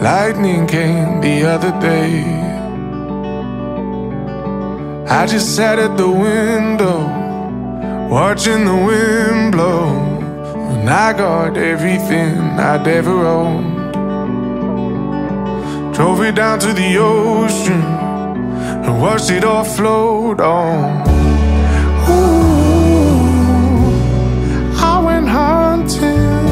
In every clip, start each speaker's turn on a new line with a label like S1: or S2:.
S1: Lightning came the other day. I just sat at the window, watching the wind blow, and I got everything I'd ever owned. Drove it down to the ocean and watched it all float on. Ooh, I went hunting.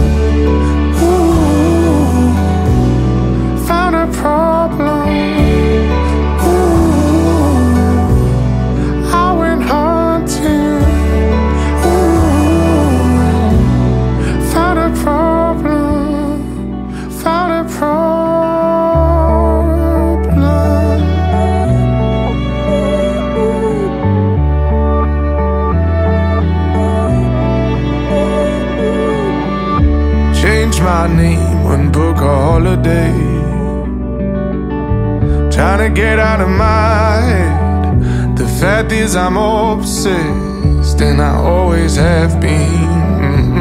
S1: Ooh, found a problem. Ooh, I went hunting. Ooh, found a problem. Found a problem. Change my name and book a holiday. Trying to get out of my head. The fact is I'm obsessed, and I always have been.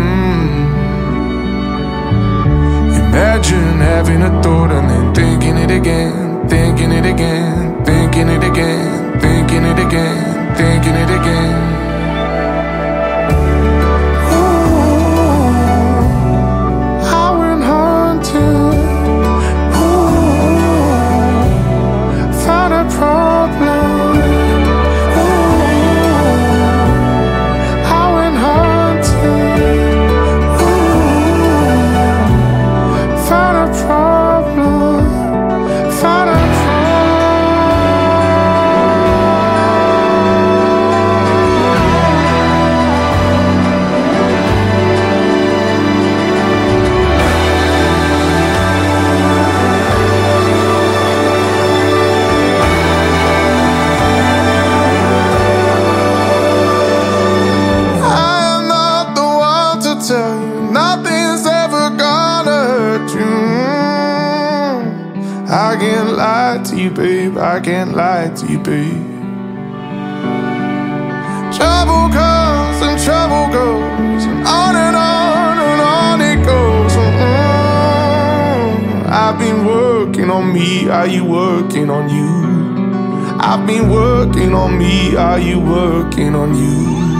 S1: Imagine having a thought and then thinking it again, thinking it again, thinking it again, thinking it again, thinking it again. Nothing's ever gonna hurt you. I can't lie to you, babe. I can't lie to you, babe. Trouble comes and trouble goes, and on it goes. I've been working on me. Are you working on you? I've been working on me. Are you working on you?